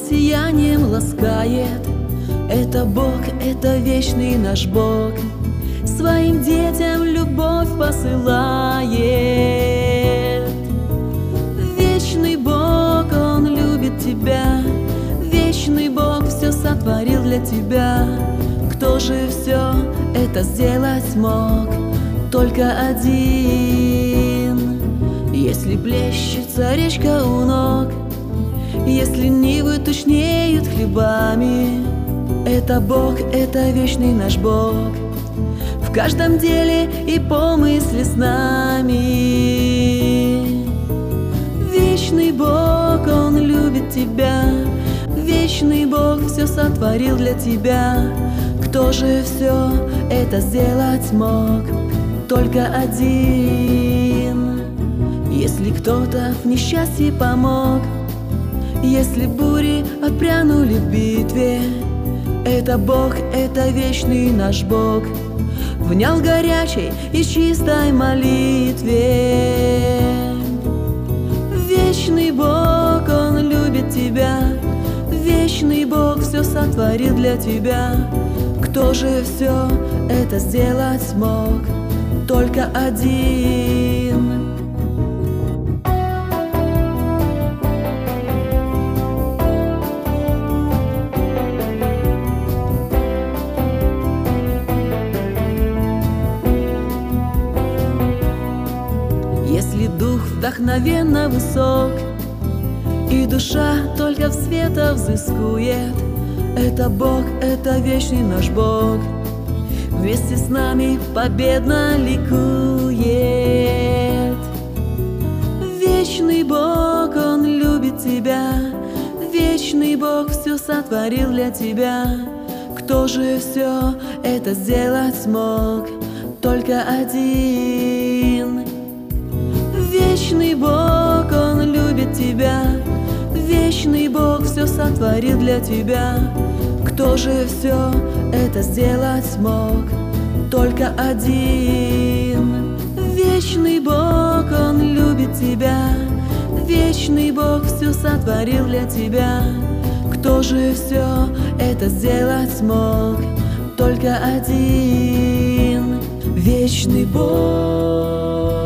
сиянием ласкает. Это Бог, это вечный наш Бог, своим детям любовь посылает. Вечный Бог, Он любит тебя, вечный Бог все сотворил для тебя. Кто же все это сделать мог? Только один. Если плещется речка у ног, если нивы тучнеют хлебами, это Бог, это вечный наш Бог, в каждом деле и помысле с нами. Вечный Бог, Он любит тебя, вечный Бог все сотворил для тебя. Кто же все это сделать мог? Только один. Если кто-то в несчастье помог, если бури отпрянули в битве, это Бог, это вечный наш Бог, внял горячей и чистой молитве. Вечный Бог, Он любит тебя, вечный Бог все сотворил для тебя. Кто же все это сделать мог? Только один. Если дух вдохновенно высок, и душа только в света взыскует, это Бог, это вечный наш Бог, вместе с нами победно ликует. Вечный Бог, Он любит тебя, вечный Бог все сотворил для тебя. Кто же все это сделать смог? Только один. Вечный Бог, Он любит тебя, вечный Бог все сотворил для тебя. Кто же все это сделать смог? Только один. Вечный Бог, Он любит тебя, вечный Бог все сотворил для тебя. Кто же все это сделать смог? Только один. Вечный Бог.